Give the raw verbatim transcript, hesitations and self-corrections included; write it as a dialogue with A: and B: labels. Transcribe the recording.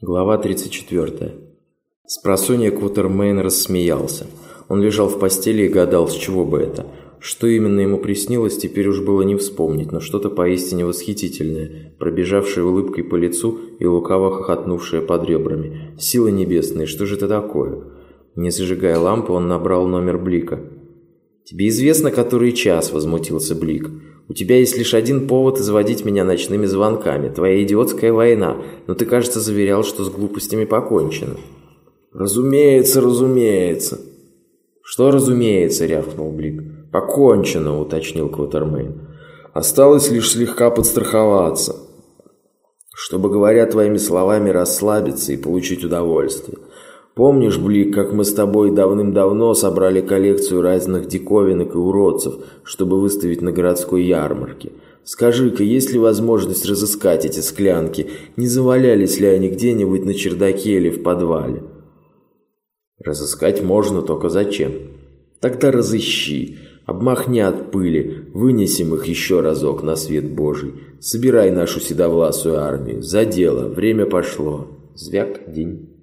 A: Глава тридцать четвёртая. Спросонья Квотермейн рассмеялся. Он лежал в постели и гадал, с чего бы это. Что именно ему приснилось, теперь уж было не вспомнить, но что-то поистине восхитительное, пробежавшее улыбкой по лицу и лукаво хохотнувшее под ребрами. Силы небесные, что же это такое? Не зажигая лампу, он набрал номер Блика. «Тебе известно, который час?» – возмутился Блик. «У тебя есть лишь один повод изводить меня ночными звонками. Твоя идиотская война. Но ты, кажется, заверял, что с глупостями покончено». «Разумеется, разумеется». «Что разумеется?» – рявкнул Блик. «Покончено», – уточнил Квотермейн. «Осталось лишь слегка подстраховаться, чтобы, говоря твоими словами, расслабиться и получить удовольствие. Помнишь, Блик, как мы с тобой давным-давно собрали коллекцию разных диковинок и уродцев, чтобы выставить на городской ярмарке? Скажи-ка, есть ли возможность разыскать эти склянки? Не завалялись ли они где-нибудь на чердаке или в подвале?» «Разыскать можно, только зачем?» «Тогда разыщи, обмахни от пыли, вынесем их еще разок на свет Божий. Собирай нашу седовласую армию. За дело, время пошло». Звяк, день.